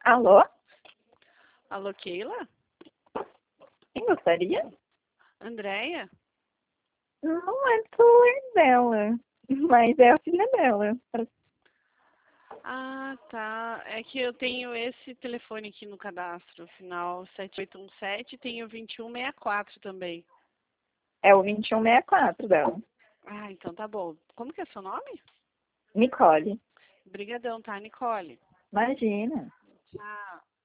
Alô? Alô, Keila? Quem gostaria? Andréia? Não é celular dela, mas é a filha dela. Ah, tá. É que eu tenho esse telefone aqui no cadastro, final 7817, e tenho 2164 também. É o 2164 dela. Ah, então tá bom. Como que é seu nome? Nicole. Brigadão, tá, Nicole? Imagina. Tchau.